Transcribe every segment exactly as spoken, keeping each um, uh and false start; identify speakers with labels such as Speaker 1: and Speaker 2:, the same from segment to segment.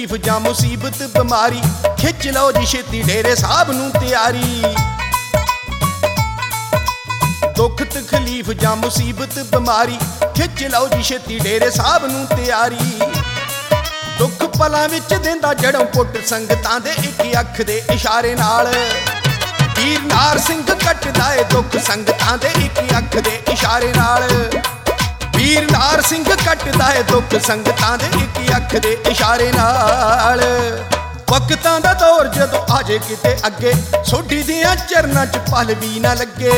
Speaker 1: तकलीफ जां मुसीबत बीमारी, खिच लो जी छेती डेरे साहब नूं तैयारी। दुख तकलीफ जां मुसीबत बीमारी, खिच लो जी छेती डेरे साहब नूं तैयारी। दुख पलां विच देंदा जड़ों पुट संगतां दे इक अख दे इशारे नाल। वीर नार सिंह कटदा ए दुख संगतां दे इक अख दे इशारे नाल। वीर नार सिंह कटदा ए दुख संगतां दे इक अख दे इशारे नाल। वक्तां दा दौर जदों आजे किते अगे, सोढी दियां चरनां च पल भी ना लगे।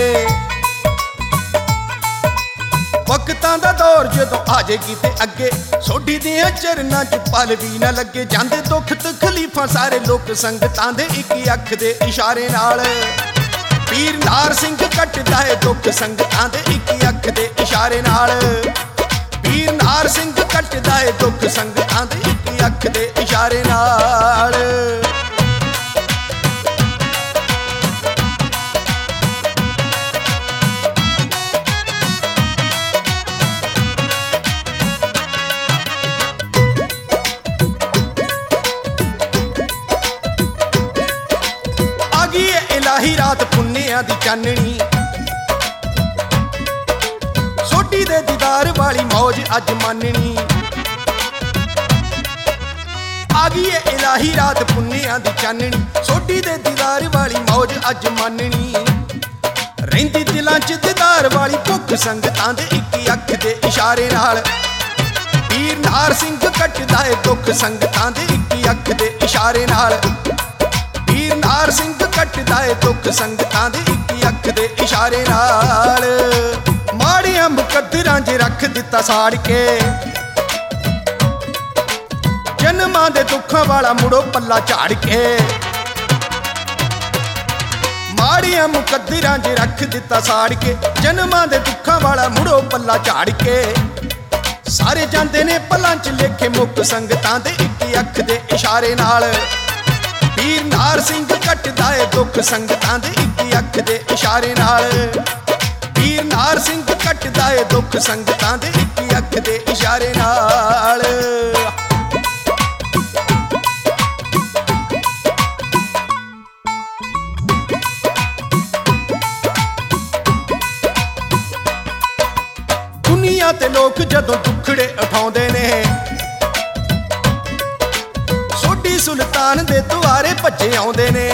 Speaker 1: वक्तां दा दौर जदों आजे किते अगे, सोढी दियां चरनां च पल भी ना लगे। जांदे दुख तकलीफां सारे लोक संगतां दे इक अख दे इशारे नाल। वीर नार सिंह कटदा ए दुख संगतां दे इक अख दे इशारे नाल। वीर नार सिंह कटदा ए दुख संगतां दे इक अख दे इशारे नाल। इलाही रात पुन्निया दी चाननी, सोढी दे दीदार वाली मौज अज माननी। आ गई है इलाही रात पुन्निया दी चाननी, सोढी दे दीदार वाली मौज अज माननी। रहिंदी दिलां च दीदार वाली भुख संगतां दे इक अख दे इशारे नाल। वीर नार सिंह कटदा ए दुख संगतां दे इक अख दे इशारे नाल। वीर नार सिंह कटदा ए दुख संगतां दे इक अख दे इशारे नाल। माड़ियां मुकद्दरां च रख दिता साड़ के, जन्मां दे दुखां वाला मुड़ो पल्ला झाड़ के। माड़ियां मुकद्दरां च रख दिता साड़ के, जन्मां दे दुखां वाला मुड़ो पल्ला झाड़ के। सारे जांदे ने पल्लां च लेखे मुक संगतां दे इक अख दे इशारे नाल। वीर नार सिंह कटदा ए दुख संगतां दे इक अख दे इशारे नाल। वीर नार सिंह कटदा ए दुख संगतां दे इक अख दे इशारे नाल। दुनिया ते लोक जदों दुखड़े उठाउंदे ने, सोढी सुल्तान दे दुआरे भज्जे आउंदे ने।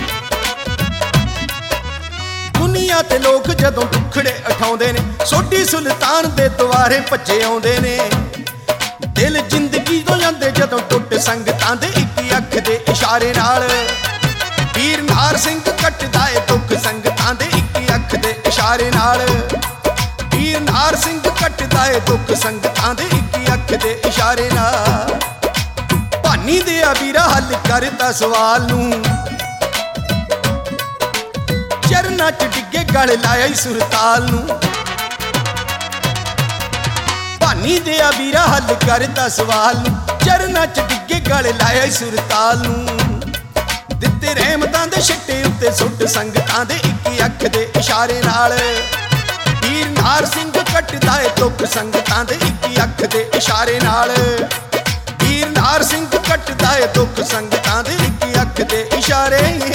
Speaker 1: दुनिया ते लोक जदों दुखड़े उठाउंदे ने, सोढी सुल्तान दे दुआरे भज्जे आउंदे ने। दिल जिंदगी तो जांदे जदों टुट संगतां दे इक अख दे इशारे नाल। वीर नार सिंह कटदा ए दुख संगतां दे इक अख दे इशारे नाल। वीर नार सिंह कटदा ए दुख संगतां दे इक अख दे इशारे नाल। भानी दिया वीरा हल करता सवाल नूं, चरनां च डिगे गल लाया सुरताल नूं। भानी दिया वीरा हल करता सवाल नूं, चरनां च डिगे गल लाया सुरताल नूं। दिते रहमतां दे छट्टे उत्ते सुट संगतां दे इक अख दे इशारे नाल। वीर नार सिंह कटदा ए दुख संगतां दे इक अख दे इशारे नाल। वीर नार सिंह कटदा ए दुख संगतां दे इक अख दे इशारे